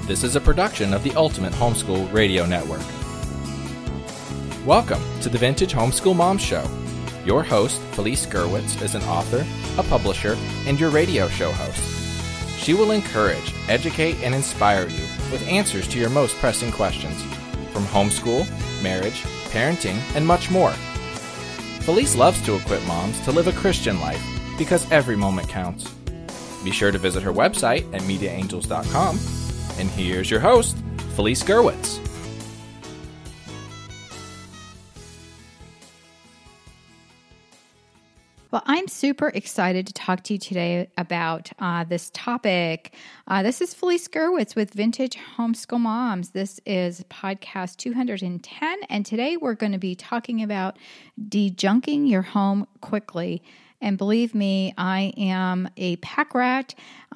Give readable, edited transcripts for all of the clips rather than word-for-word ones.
This is a production of the Ultimate Homeschool Radio Network. Welcome to the Vintage Homeschool Mom Show. Your host, Felice Gerwitz, is an author, a publisher, and your radio show host. She will encourage, educate, and inspire you with answers to your most pressing questions, from homeschool, marriage, parenting, and much more. Felice loves to equip moms to live a Christian life because every moment counts. Be sure to visit her website at mediaangels.com. And here's your host, Felice Gerwitz. Well, I'm super excited to talk to you today about this topic. This is Felice Gerwitz with Vintage Homeschool Moms. This is podcast 210, and today we're going to be talking about dejunking your home quickly. And believe me, I am a pack rat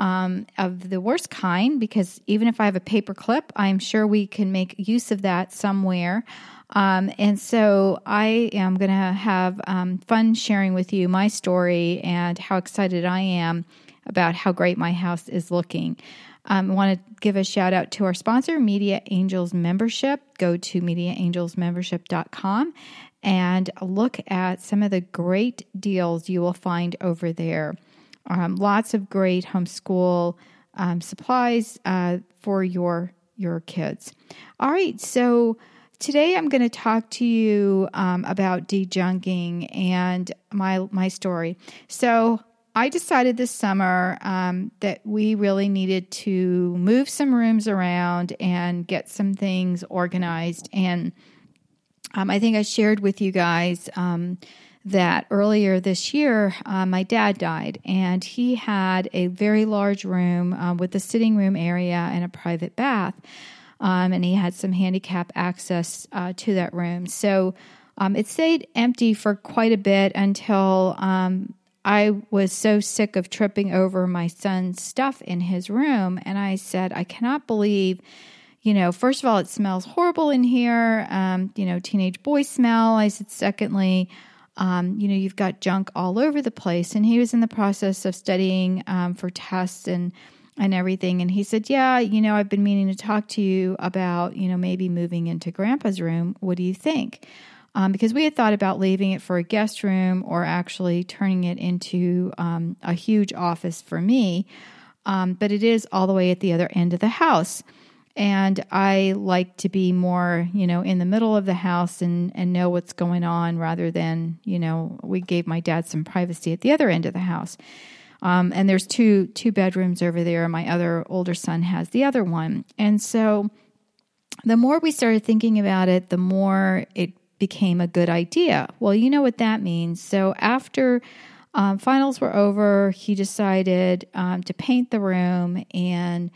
of the worst kind, because even if I have a paper clip, I'm sure we can make use of that somewhere. And so I am going to have fun sharing with you my story and how excited I am about how great my house is looking. I want to give a shout out to our sponsor, Media Angels Membership. Go to MediaAngelsMembership.com and look at some of the great deals you will find over there. Lots of great homeschool supplies for your kids. All right, so today I'm going to talk to you about dejunking and my story. So I decided this summer that we really needed to move some rooms around and get some things organized. And I think I shared with you guys that earlier this year, my dad died, and he had a very large room with a sitting room area and a private bath. And he had some handicap access to that room. So it stayed empty for quite a bit until I was so sick of tripping over my son's stuff in his room. And I said, I cannot believe, first of all, it smells horrible in here, teenage boy smell. I said, secondly, you've got junk all over the place. And he was in the process of studying for tests and everything. And he said, yeah, I've been meaning to talk to you about, maybe moving into Grandpa's room. What do you think? Because we had thought about leaving it for a guest room or actually turning it into a huge office for me. But it is all the way at the other end of the house. And I like to be more, in the middle of the house and know what's going on rather than, we gave my dad some privacy at the other end of the house. And there's two bedrooms over there. My other older son has the other one. And so the more we started thinking about it, the more it became a good idea. Well, you know what that means. So after finals were over, he decided to paint the room and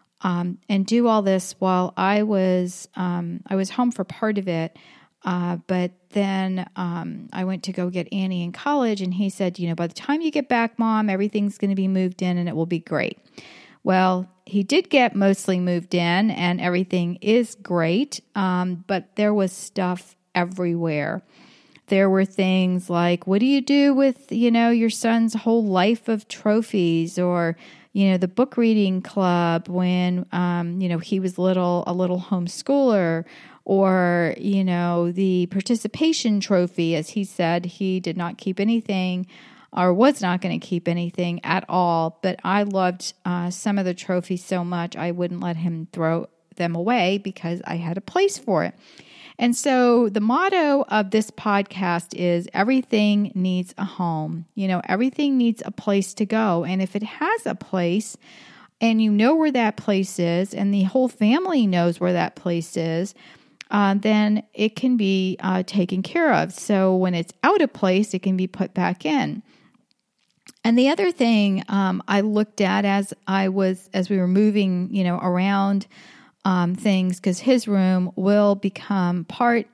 do all this while I was home for part of it. But then I went to go get Annie in college, and he said, by the time you get back, Mom, everything's going to be moved in and it will be great. Well, he did get mostly moved in and everything is great, but there was stuff everywhere. There were things like, what do you do with, your son's whole life of trophies, or the book reading club when, he was a little homeschooler, or, the participation trophy, as he said, he did not keep anything or was not going to keep anything at all. But I loved some of the trophies so much, I wouldn't let him throw them away because I had a place for it. And so the motto of this podcast is everything needs a home. Everything needs a place to go. And if it has a place and you know where that place is and the whole family knows where that place is, then it can be taken care of. So when it's out of place, it can be put back in. And the other thing I looked at as we were moving, around things, because his room will become part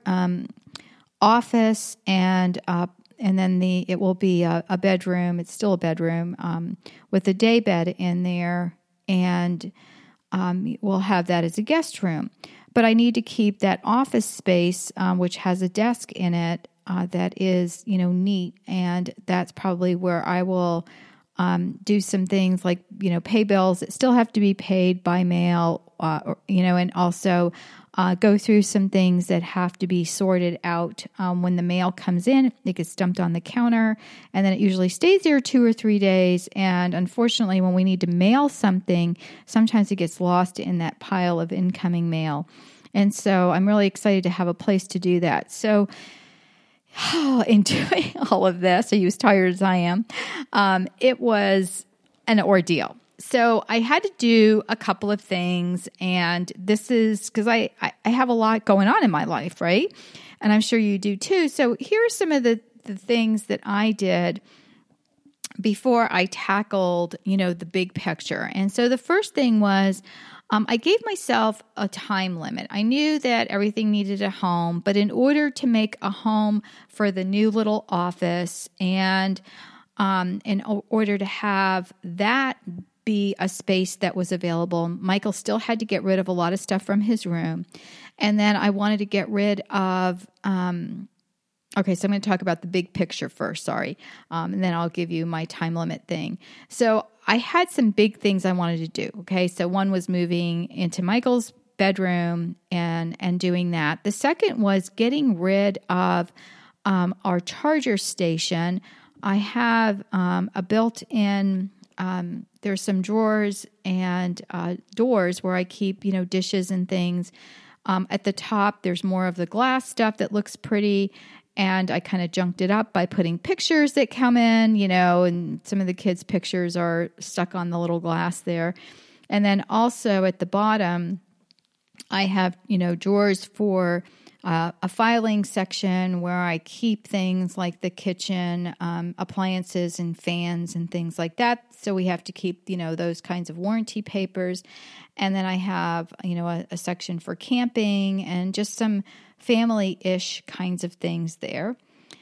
office and then it will be a bedroom. It's still a bedroom with a day bed in there, and we'll have that as a guest room. But I need to keep that office space, which has a desk in it, that is, neat, and that's probably where I will do some things like, pay bills that still have to be paid by mail, and also go through some things that have to be sorted out. When the mail comes in, it gets dumped on the counter, and then it usually stays there 2 or 3 days. And unfortunately, when we need to mail something, sometimes it gets lost in that pile of incoming mail. And so I'm really excited to have a place to do that. So in doing all of this, are you as tired as I am? It was an ordeal. So I had to do a couple of things, and this is because I have a lot going on in my life, right? And I'm sure you do too. So here are some of the things that I did before I tackled, the big picture. And so the first thing was I gave myself a time limit. I knew that everything needed a home, but in order to make a home for the new little office and in order to have that be a space that was available, Michael still had to get rid of a lot of stuff from his room. And then I wanted to get rid of, so I'm going to talk about the big picture first, sorry. And then I'll give you my time limit thing. So I had some big things I wanted to do. Okay. So one was moving into Michael's bedroom and doing that. The second was getting rid of our charger station. I have a built-in, there's some drawers and doors where I keep, dishes and things. At the top, there's more of the glass stuff that looks pretty. And I kind of junked it up by putting pictures that come in, and some of the kids' pictures are stuck on the little glass there. And then also at the bottom, I have, drawers for a filing section where I keep things like the kitchen appliances and fans and things like that. So we have to keep, those kinds of warranty papers. And then I have, a section for camping and just some family-ish kinds of things there.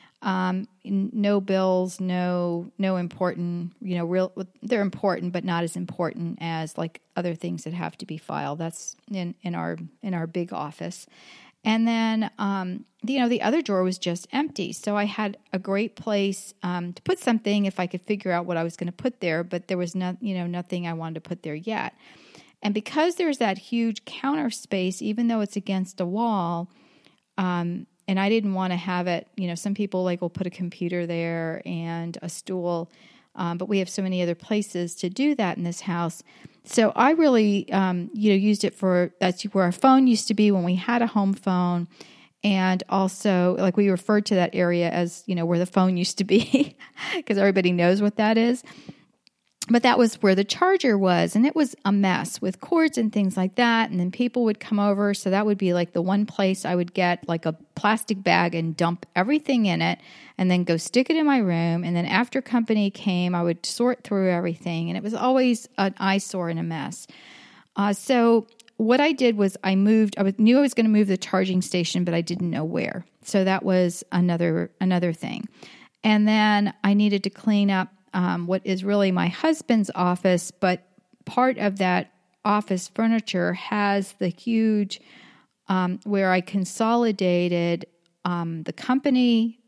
No bills, no important, they're important, but not as important as like other things that have to be filed. That's in our big office. And then, the other drawer was just empty. So I had a great place to put something if I could figure out what I was going to put there, but there was nothing I wanted to put there yet. And because there's that huge counter space, even though it's against a wall, and I didn't want to have it, some people will put a computer there and a stool, but we have so many other places to do that in this house. So I really, used it that's where our phone used to be when we had a home phone. And also, we referred to that area as, where the phone used to be because everybody knows what that is. But that was where the charger was, and it was a mess with cords and things like that. And then people would come over, so that would be the one place I would get a plastic bag and dump everything in it and then go stick it in my room. And then after company came, I would sort through everything, and it was always an eyesore and a mess. So what I did was I knew I was going to move the charging station, but I didn't know where. So that was another thing. And then I needed to clean up what is really my husband's office, but part of that office furniture has the huge, where I consolidated the company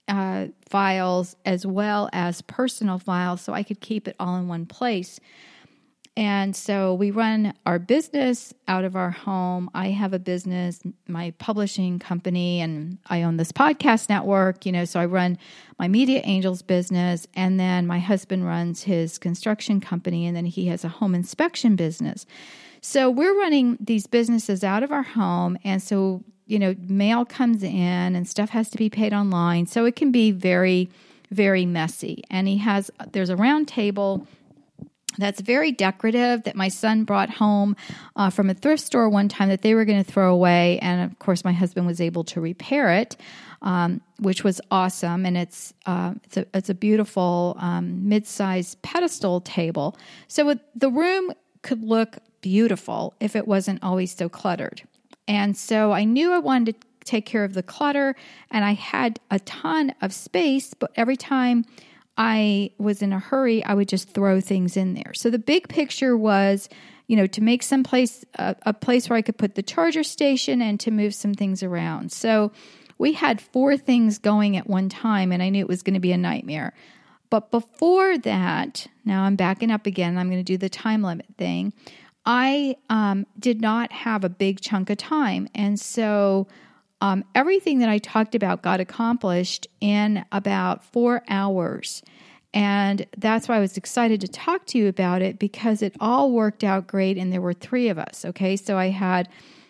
files as well as personal files so I could keep it all in one place. And so we run our business out of our home. I have a business, my publishing company, and I own this podcast network, so I run my Media Angels business, and then my husband runs his construction company, and then he has a home inspection business. So we're running these businesses out of our home, and so, mail comes in and stuff has to be paid online. So it can be very, very messy. And there's a round table that's very decorative that my son brought home from a thrift store one time that they were going to throw away. And of course, my husband was able to repair it, which was awesome. And it's a beautiful mid-sized pedestal table. So the room could look beautiful if it wasn't always so cluttered. And so I knew I wanted to take care of the clutter, and I had a ton of space, but every time I was in a hurry, I would just throw things in there. So the big picture was, to make some place, a place where I could put the charger station and to move some things around. So we had 4 things going at one time, and I knew it was going to be a nightmare. But before that, now I'm backing up again. I'm going to do the time limit thing. I did not have a big chunk of time. And so everything that I talked about got accomplished in about 4 hours. And that's why I was excited to talk to you about it, because it all worked out great. And there were 3 of us. Okay. So I had,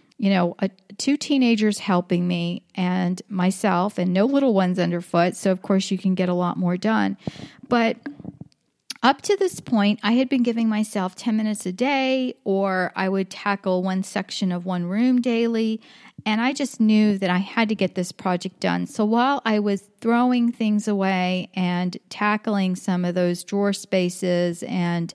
2 teenagers helping me and myself, and no little ones underfoot. So of course you can get a lot more done. But up to this point, I had been giving myself 10 minutes a day, or I would tackle one section of one room daily. And I just knew that I had to get this project done. So while I was throwing things away and tackling some of those drawer spaces and,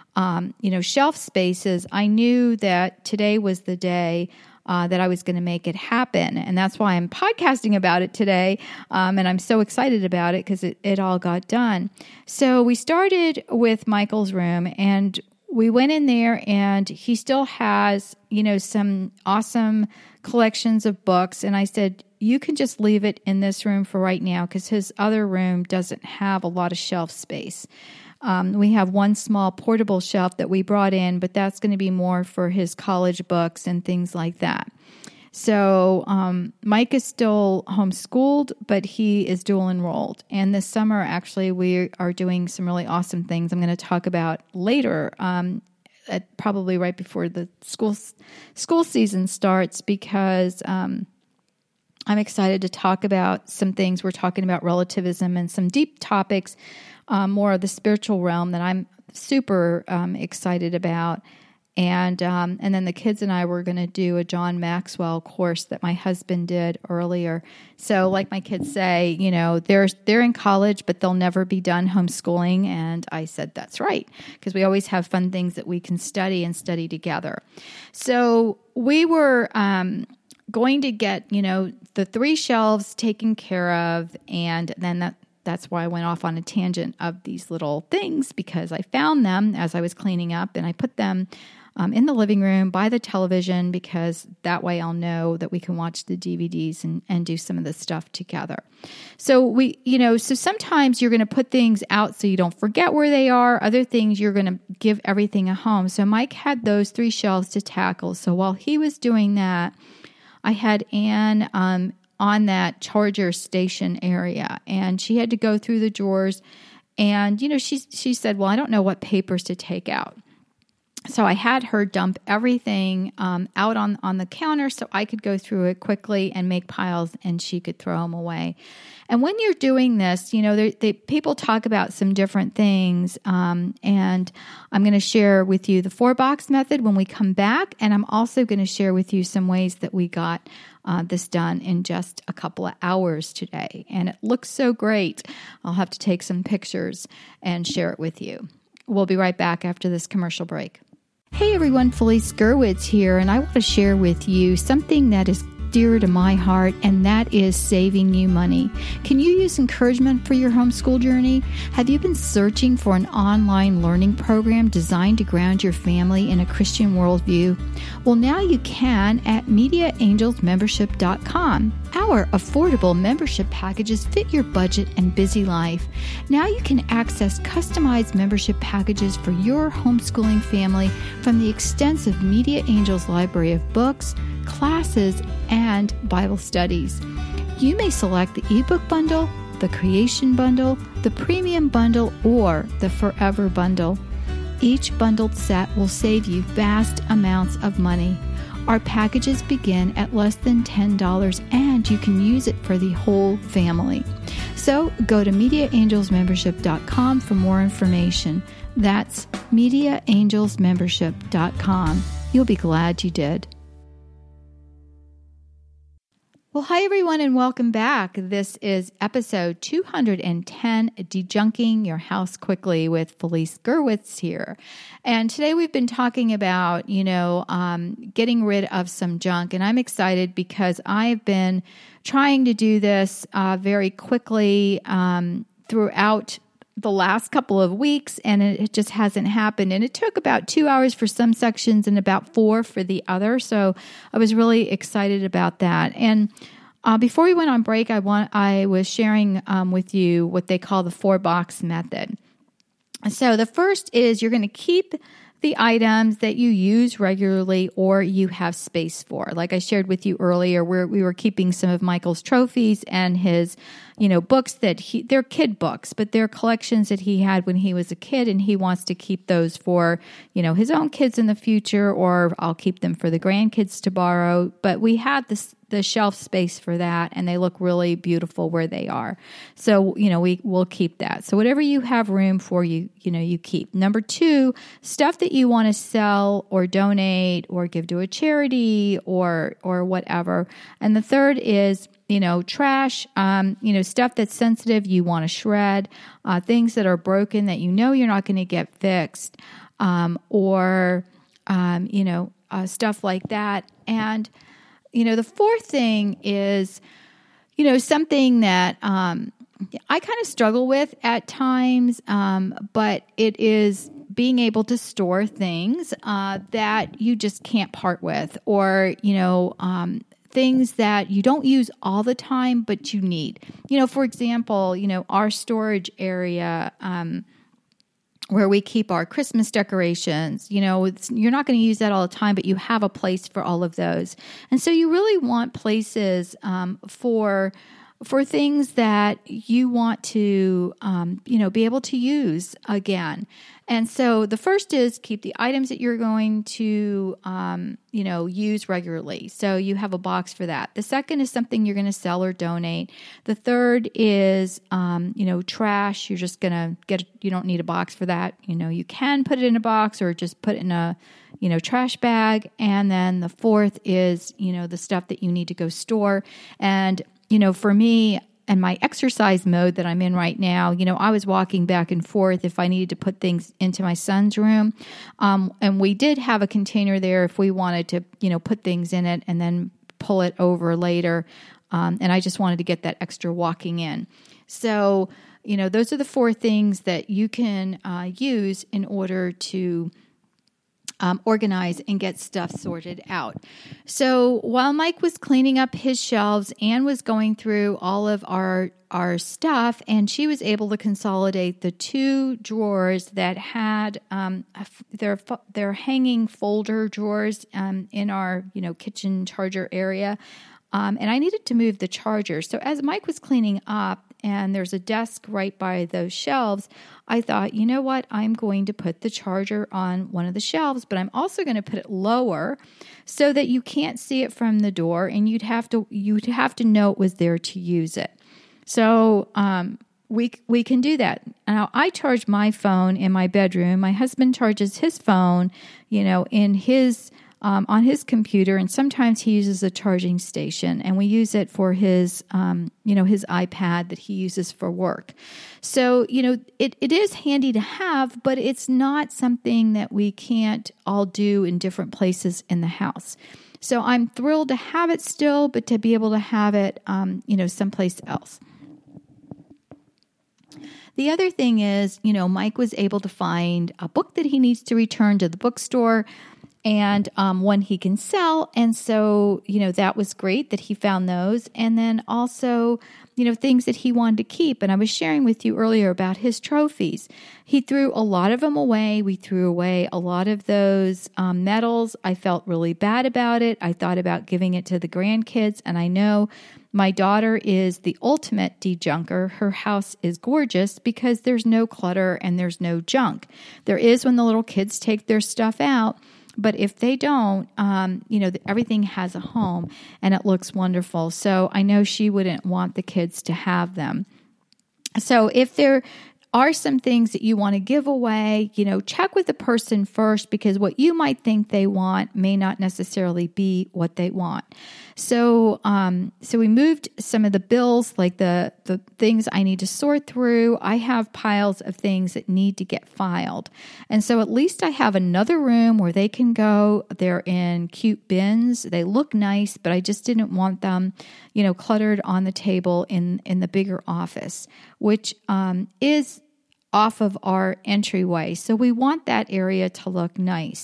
shelf spaces, I knew that today was the day that I was going to make it happen. And that's why I'm podcasting about it today. And I'm so excited about it because it all got done. So we started with Michael's room, and we went in there, and he still has, some awesome collections of books. And I said, you can just leave it in this room for right now, because his other room doesn't have a lot of shelf space. We have one small portable shelf that we brought in, but that's going to be more for his college books and things like that. So Mike is still homeschooled, but he is dual enrolled. And this summer, actually, we are doing some really awesome things I'm going to talk about later, probably right before the school season starts, because I'm excited to talk about some things. We're talking about relativism and some deep topics, more of the spiritual realm that I'm super excited about. And then the kids and I were going to do a John Maxwell course that my husband did earlier. So like my kids say, they're in college, but they'll never be done homeschooling. And I said, that's right, because we always have fun things that we can study and study together. So we were going to get, the 3 shelves taken care of. And then that's why I went off on a tangent of these little things, because I found them as I was cleaning up, and I put them in the living room by the television, because that way I'll know that we can watch the DVDs and do some of this stuff together. So so sometimes you're going to put things out so you don't forget where they are. Other things, you're going to give everything a home. So Mike had those 3 shelves to tackle. So while he was doing that, I had Anne on that charger station area, and she had to go through the drawers. And, she said, well, I don't know what papers to take out. So I had her dump everything out on the counter so I could go through it quickly and make piles, and she could throw them away. And when you're doing this, people talk about some different things, and I'm going to share with you the 4-box method when we come back, and I'm also going to share with you some ways that we got this done in just a couple of hours today. And it looks so great. I'll have to take some pictures and share it with you. We'll be right back after this commercial break. Hey everyone, Felice Gerwitz here, and I want to share with you something that is dear to my heart, and that is saving you money. Can you use encouragement for your homeschool journey? Have you been searching for an online learning program designed to ground your family in a Christian worldview? Well, now you can at MediaAngelsMembership.com. Our affordable membership packages fit your budget and busy life. Now you can access customized membership packages for your homeschooling family from the extensive Media Angels library of books, classes, and Bible studies. You may select the ebook bundle, the creation bundle, the premium bundle, or the forever bundle. Each bundled set will save you vast amounts of money. Our packages begin at less than $10, and you can use it for the whole family. So go to MediaAngelsMembership.com for more information. That's MediaAngelsMembership.com. You'll be glad you did. Well, hi everyone, and welcome back. This is episode 210, Dejunking Your House Quickly with Felice Gerwitz here. And today we've been talking about, getting rid of some junk. And I'm excited because I've been trying to do this very quickly throughout the last couple of weeks, and it just hasn't happened. And it took about 2 hours for some sections and about 4 for the other. So I was really excited about that. And Before we went on break, I was sharing with you what they call the 4-box method. So the first is you're going to keep the items that you use regularly or you have space for. Like I shared with you earlier, we were keeping some of Michael's trophies and his, books they're kid books, but they're collections that he had when he was a kid, and he wants to keep those for, his own kids in the future, or I'll keep them for the grandkids to borrow. But we had the shelf space for that, and they look really beautiful where they are. So, we'll keep that. So whatever you have room for, you keep. Number 2, stuff that you want to sell or donate or give to a charity or whatever. And the third is, trash, stuff that's sensitive, you want to shred, things that are broken that you're not going to get fixed, or stuff like that. And, the fourth thing is, something that I kind of struggle with at times, but it is being able to store things that you just can't part with, or, things that you don't use all the time, but you need. For example, our storage area, where we keep our Christmas decorations, you're not going to use that all the time, but you have a place for all of those. And so you really want places for things that you want to, be able to use again. And so the first is keep the items that you're going to, use regularly. So you have a box for that. The second is something you're going to sell or donate. The third is, trash. You're just going to you don't need a box for that. You can put it in a box or just put it in a, trash bag. And then the fourth is, the stuff that you need to go store. And, for me, and my exercise mode that I'm in right now, I was walking back and forth if I needed to put things into my son's room. And we did have a container there if we wanted to, put things in it and then pull it over later. And I just wanted to get that extra walking in. So, those are the 4 things that you can use in order to organize and get stuff sorted out. So while Mike was cleaning up his shelves, Anne was going through all of our stuff, and she was able to consolidate the 2 drawers that had their hanging folder drawers in our kitchen charger area. And I needed to move the charger. So as Mike was cleaning up, and there's a desk right by those shelves, I thought, you know what? I'm going to put the charger on one of the shelves, but I'm also going to put it lower so that you can't see it from the door, and you'd have to know it was there to use it. So we can do that. Now, I charge my phone in my bedroom. My husband charges his phone, in his on his computer, and sometimes he uses a charging station, and we use it for his, his iPad that he uses for work. So, it is handy to have, but it's not something that we can't all do in different places in the house. So I'm thrilled to have it still, but to be able to have it, someplace else. The other thing is, Mike was able to find a book that he needs to return to the bookstore, and one he can sell. And so, that was great that he found those. And then also, things that he wanted to keep. And I was sharing with you earlier about his trophies. He threw a lot of them away. We threw away a lot of those medals. I felt really bad about it. I thought about giving it to the grandkids. And I know my daughter is the ultimate de-junker. Her house is gorgeous because there's no clutter and there's no junk. There is when the little kids take their stuff out. But if they don't, everything has a home and it looks wonderful. So I know she wouldn't want the kids to have them. So if there are some things that you want to give away, check with the person first, because what you might think they want may not necessarily be what they want. So we moved some of the bills, like the things I need to sort through. I have piles of things that need to get filed. And so at least I have another room where they can go. They're in cute bins. They look nice, but I just didn't want them, cluttered on the table in the bigger office, which is off of our entryway. So we want that area to look nice.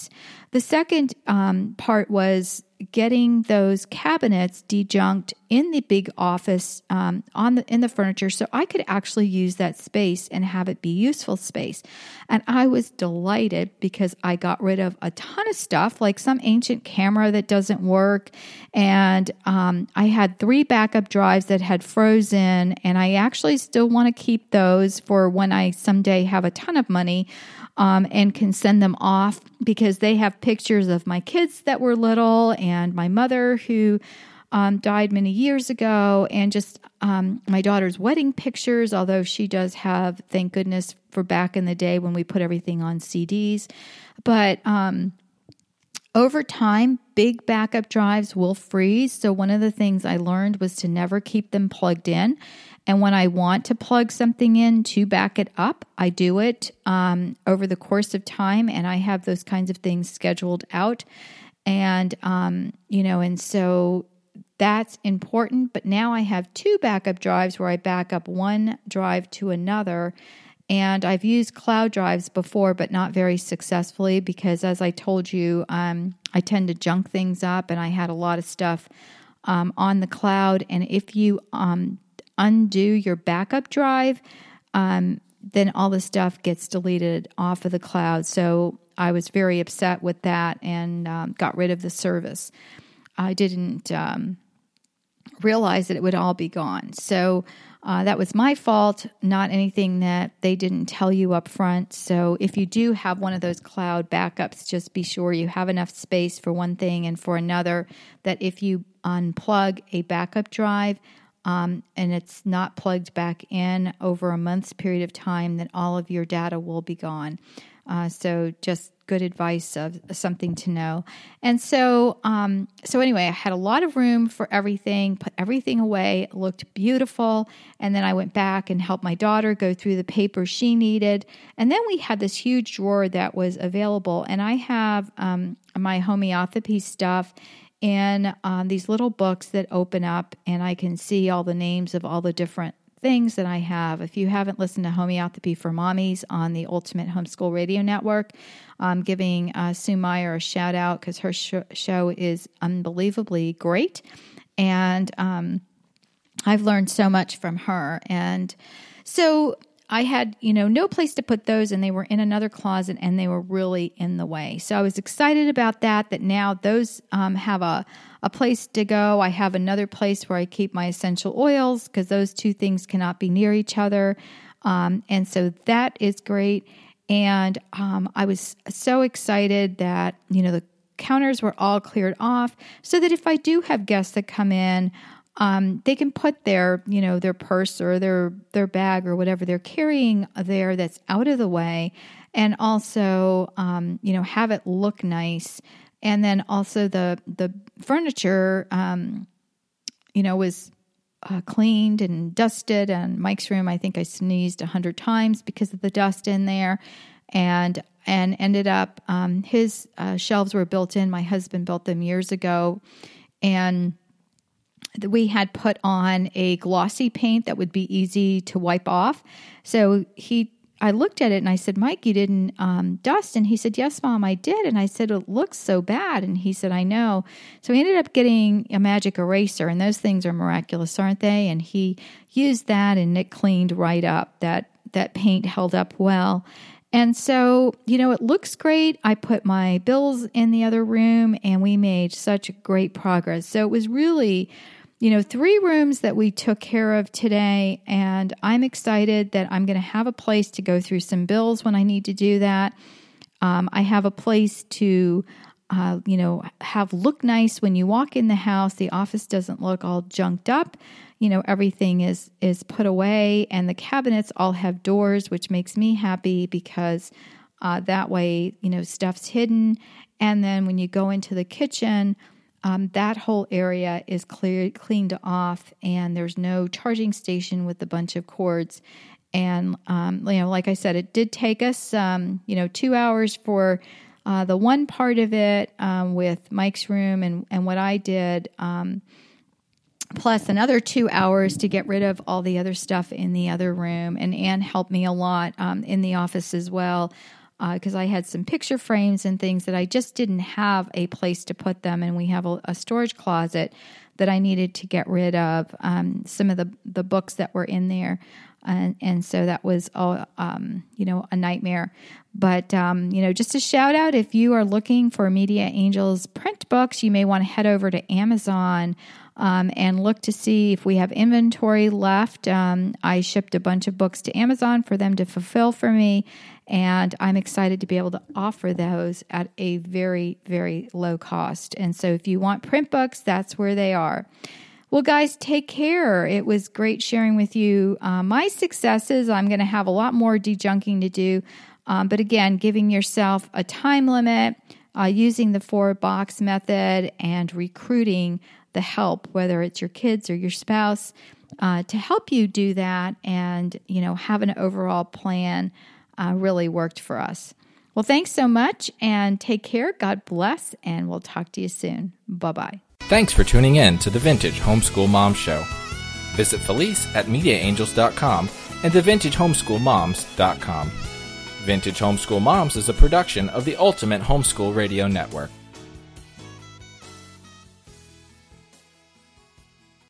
The second part was getting those cabinets dejunked in the big office in the furniture, so I could actually use that space and have it be useful space. And I was delighted because I got rid of a ton of stuff, like some ancient camera that doesn't work, and I had 3 backup drives that had frozen, and I actually still want to keep those for when I someday have a ton of money. And can send them off because they have pictures of my kids that were little and my mother who died many years ago, and just my daughter's wedding pictures, although she does have, thank goodness, for back in the day when we put everything on CDs. But over time, big backup drives will freeze. So one of the things I learned was to never keep them plugged in. And when I want to plug something in to back it up, I do it over the course of time, and I have those kinds of things scheduled out. And, and so that's important. But now I have 2 backup drives where I back up one drive to another. And I've used cloud drives before, but not very successfully because, as I told you, I tend to junk things up, and I had a lot of stuff on the cloud. And if you undo your backup drive, then all the stuff gets deleted off of the cloud. So I was very upset with that and got rid of the service. I didn't realize that it would all be gone. So that was my fault, not anything that they didn't tell you up front. So if you do have one of those cloud backups, just be sure you have enough space for one thing and for another, that if you unplug a backup drive, and it's not plugged back in over a month's period of time, then all of your data will be gone. So just good advice of something to know. And so anyway, I had a lot of room for everything, put everything away. It looked beautiful. And then I went back and helped my daughter go through the papers she needed. And then we had this huge drawer that was available. And I have my homeopathy stuff in these little books that open up, and I can see all the names of all the different things that I have. If you haven't listened to Homeopathy for Mommies on the Ultimate Homeschool Radio Network, I'm giving Sue Meyer a shout out because her show is unbelievably great. And I've learned so much from her. And so I had, no place to put those, and they were in another closet, and they were really in the way. So I was excited about that now those have a place to go. I have another place where I keep my essential oils because those 2 things cannot be near each other. And so that is great. And I was so excited that, the counters were all cleared off so that if I do have guests that come in, they can put their purse or their bag or whatever they're carrying there that's out of the way, and also, have it look nice. And then also the furniture, was cleaned and dusted. And Mike's room, I think I sneezed 100 times because of the dust in there, and ended up his shelves were built in. My husband built them years ago, and we had put on a glossy paint that would be easy to wipe off. So I looked at it and I said, Mike, you didn't dust? And he said, yes, Mom, I did. And I said, it looks so bad. And he said, I know. So he ended up getting a magic eraser, and those things are miraculous, aren't they? And he used that, and it cleaned right up. That paint held up well. And so, it looks great. I put my bills in the other room, and we made such great progress. So it was really, 3 rooms that we took care of today, and I'm excited that I'm going to have a place to go through some bills when I need to do that. I have a place to, have look nice when you walk in the house. The office doesn't look all junked up. Everything is put away, and the cabinets all have doors, which makes me happy because that way, stuff's hidden. And then when you go into the kitchen, that whole area is cleaned off, and there's no charging station with a bunch of cords. And, like I said, it did take us, 2 hours for the one part of it with Mike's room and what I did, plus another 2 hours to get rid of all the other stuff in the other room. And Anne helped me a lot in the office as well. because I had some picture frames and things that I just didn't have a place to put them. And we have a storage closet that I needed to get rid of some of the books that were in there. And so that was all, a nightmare. But, just a shout out, if you are looking for Media Angels print books, you may want to head over to Amazon and look to see if we have inventory left. I shipped a bunch of books to Amazon for them to fulfill for me, and I'm excited to be able to offer those at a very, very low cost. And so if you want print books, that's where they are. Well, guys, take care. It was great sharing with you my successes. I'm going to have a lot more dejunking to do. But again, giving yourself a time limit, using the 4-box method, and recruiting the help, whether it's your kids or your spouse, to help you do that and, have an overall plan really worked for us. Well, thanks so much and take care. God bless, and we'll talk to you soon. Bye-bye. Thanks for tuning in to the Vintage Homeschool Mom Show. Visit Felice at MediaAngels.com and TheVintageHomeschoolMoms.com. Vintage Homeschool Moms is a production of the Ultimate Homeschool Radio Network.